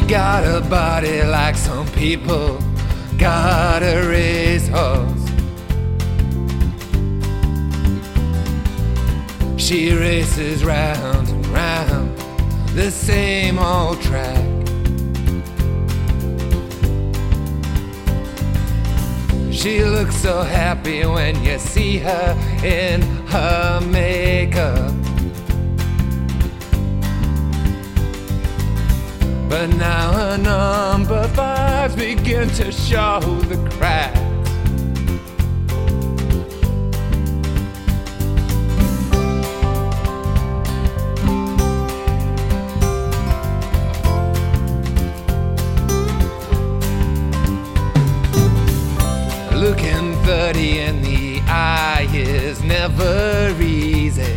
got a body like some people got a racehorse. She races round and round the same old track. She looks so happy when you see her in her makeup. But now her number fives begin to show the cracks. Looking 30 in the eye is never easy.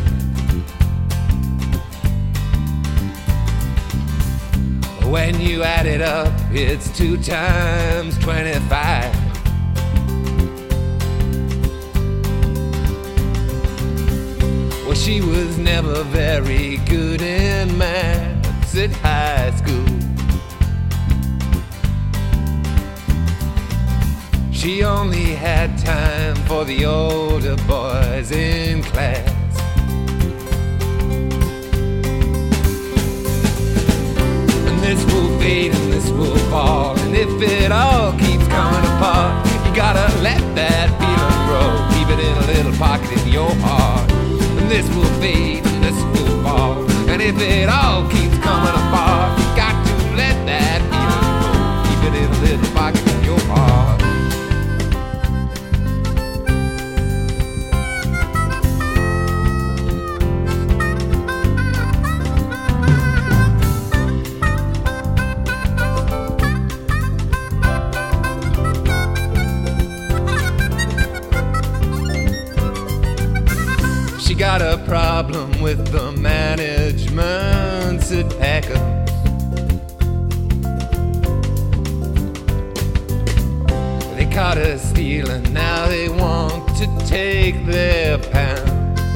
When you add it up, it's 2 times 25. Well, she was never very good in maths at high school. She only had time for the older boys in class. And this will fade and this will fall, and if it all keeps coming apart, you gotta let that feeling grow. Keep it in a little pocket in your heart. And this will fade and this will fall, and if it all keeps coming apart, you got to let that feeling grow. Keep it in a little pocket in your heart. She got a problem with the managements at Packers. They caught her stealing, now they want to take their pound.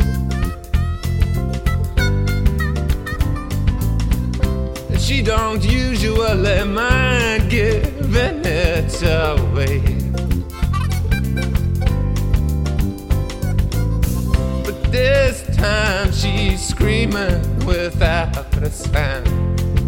She don't usually mind giving it away, this time she's screaming without a sound.